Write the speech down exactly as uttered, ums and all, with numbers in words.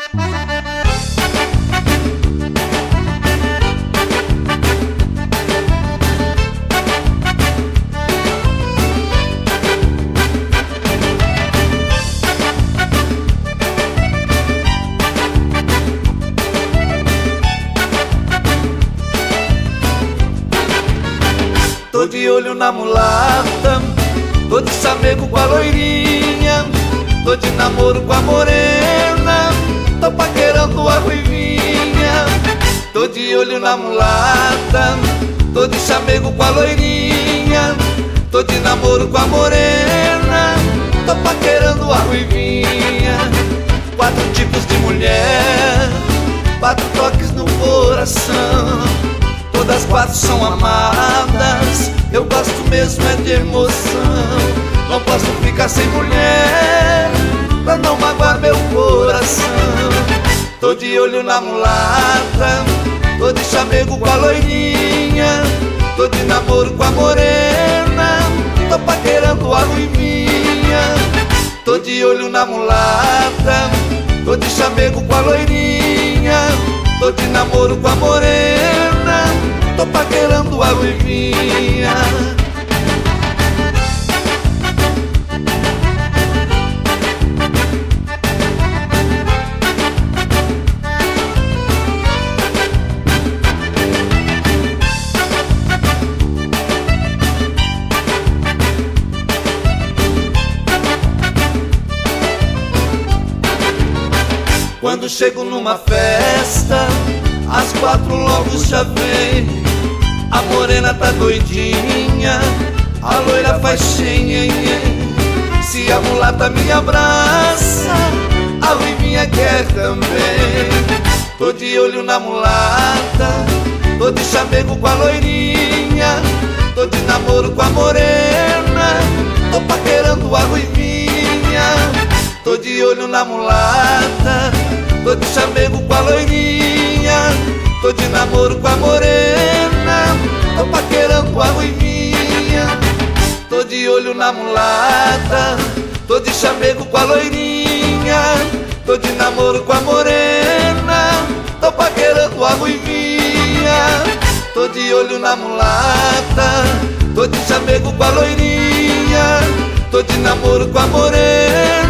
Tô de olho na mulata, tô de chamego com a loirinha, tô de namoro com a morena, tô paquerando a ruivinha. Tô de olho na mulata, tô de chamego com a loirinha, tô de namoro com a morena, tô paquerando a ruivinha. Quatro tipos de mulher, quatro toques no coração, todas quatro são amadas, eu gosto mesmo é de emoção. Não posso ficar sem mulher, pra não magoar meu coração. Tô de olho na mulata, tô de chamego com a loirinha, tô de namoro com a morena, tô paquerando a ruivinha. Tô de olho na mulata, tô de chamego com a loirinha, tô de namoro com a morena, tô paquerando a ruivinha. Quando chego numa festa, as quatro logo já vem. A morena tá doidinha, a loira faz xenhenhen. Se a mulata me abraça, a ruivinha quer também. Tô de olho na mulata, tô de chamego com a loirinha, tô de namoro com a morena, tô paquerando a ruivinha. Tô de olho na mulata, tô de chamego com a loirinha, tô de namoro com a morena, tô paquerando a ruivinha. Tô de olho na mulata, tô de chamego com a loirinha, tô de namoro com a morena, tô paquerando a ruivinha. Tô de olho na mulata, tô de chamego com a loirinha, tô de namoro com a morena,